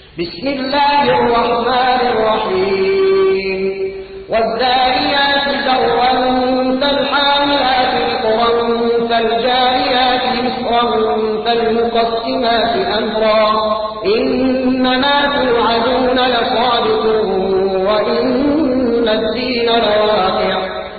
بسم الله الرحمن الرحيم والذاريات ذروا فالحاملات وقرا فالجاريات يسرا فالمقسمات أمرا إنما توعدون لصادق وإن الدين لواقع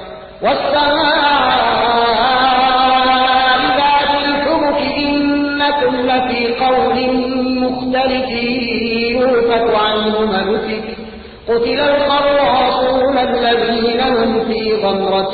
والسماء ذات الحبك إنكم لفي قول مختلف يؤفك عنه من أفك قتل الخراصون الذين هم في غمرة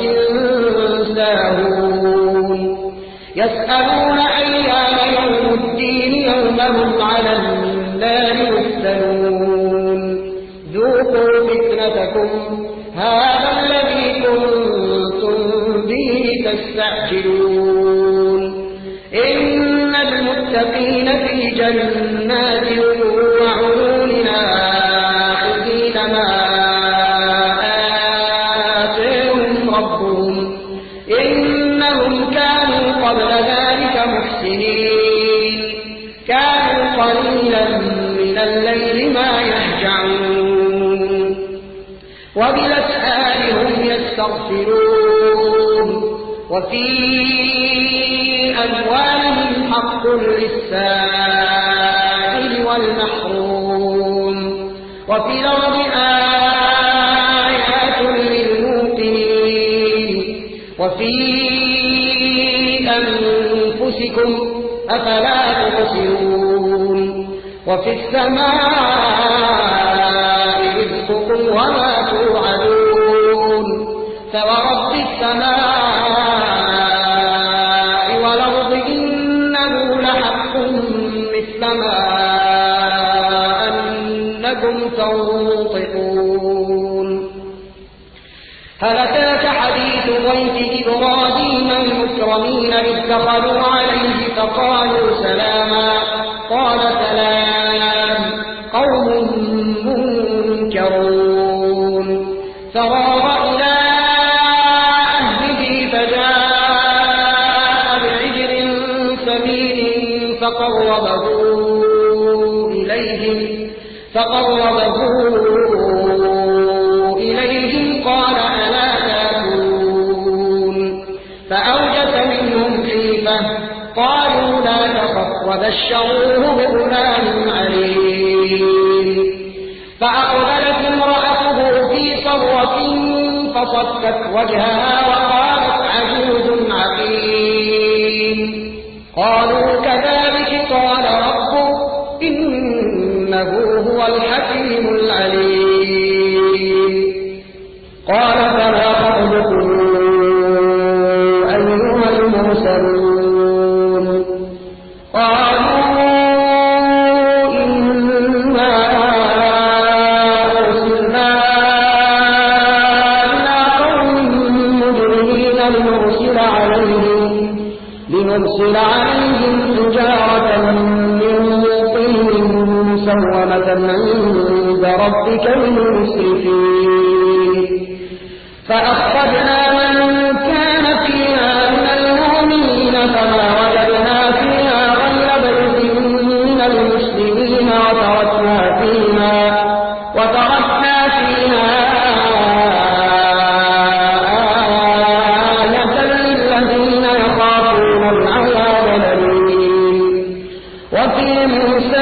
ساهون يسألون أيان يوم الدين يوم هم على النار يفتنون ذوقوا فتنتكم هذا الذي كنتم به تستعجلون إن المتقين في جنات وعيون آخذين ما آتاهم ربهم إنهم كانوا قبل ذلك محسنين كانوا قليلا من الليل ما يهجعون وبالأسحار هم يستغفرون وفي أموالهم حق للسائل والمحروم وفي الأرض آيات للموقنين وفي أنفسكم أفلا تبصرون وفي السماء رزقكم وما توعدون فورب السماء والأرض إنه لحق مثل ما أنكم تنطقون هل أتاك حديث ضيف إبراهيم المكرمين إذ دخلوا عليه فقالوا سلاما قال سلام قوم منكرون فراغ إلى أهله فجاء بعجل سمين فقربه إليهم قال ألا تأكلون فأوجس منهم خيفة قالوا لا تخف وبشروه بغلام عليم فأقبلت امرأته في صرة فصكت وجهها وقالت عجوز عقيم قالوا كذلك قال ربك إنه هو الحكيم العليم قال فما خطبكم أيها المرسلون قالوا إنا أرسلنا إلى قوم مجرمين لنرسل عليهم حجارة من طين مسومة عند ربك للمسرفين فأخرجنا من كان فيها من المؤمنين فما وجدنا فيها غير بيت من المسلمين وتركنا فيها آية للذين يخافون العذاب الأليم وفي موسى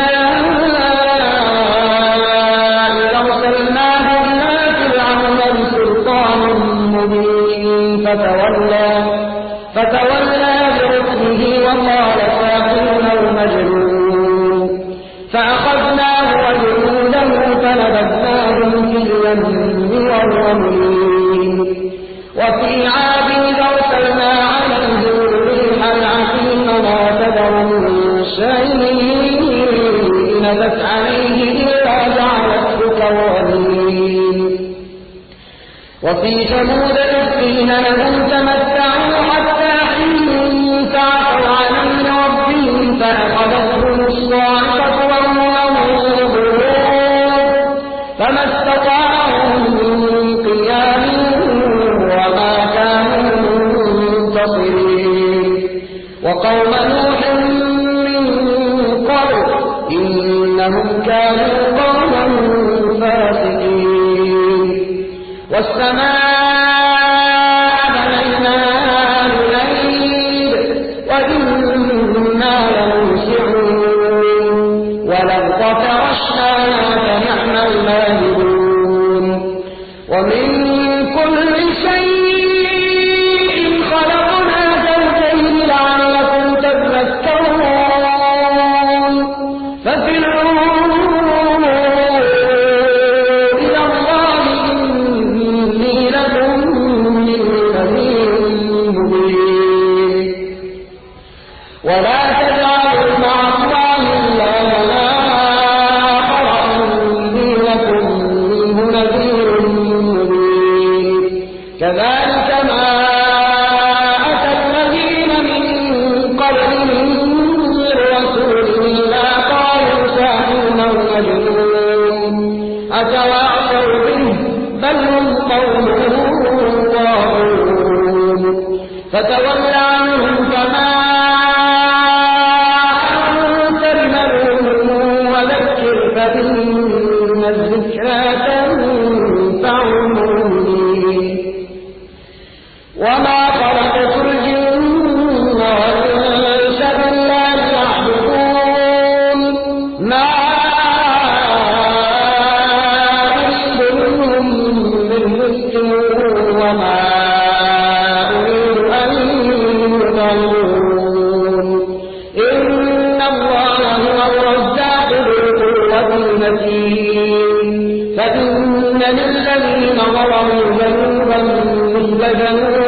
فتولى بركنه وقال ساحر أو مجنون فأخذناه وجنوده فنبذناهم في اليم وهو مليم وفي عاد أرسلنا عليهم الريح العقيم ما تذر من شيء نبت عليه إلا جعلته كالرميم وفي ثمود إذ قيل لهم تمتعوا حتى حين فعصوا عن أمر ربهم فأخذتهم الصاعقة وهم ينظرون فما استطاعوا من قيام وما كانوا منتصرين وقوم نوح من قبل إنهم كانوا قوما فاسقين والسماء بنيناها بأيد وإنا لموسعون والأرض فرشناها فنعم الماهدون ومن كل شيء خلقنا زوجين لعلكم تذكرون ففروا إلى الله إني لكم منه نذير مبين ولا تجعلوا مع الله إلها آخر إني لكم منه نذير مبين كذلك ما أتى الذين من قبلهم من رسول إلا قالوا ساحر أو مجنون أتواصوا به بل هم قوم طاغون فتول عنهم فما أنت بملوم وذكر فإن الذكرى تنفع المؤمنين وما خلقت الجن والإنس إلا ليعبدون ما أريد منهم من رزق وما أريد أن يطعمون إن الله هو الرزاق ذو القوة المتين فإن للذين ظلموا ذنوبا مثل ذنوب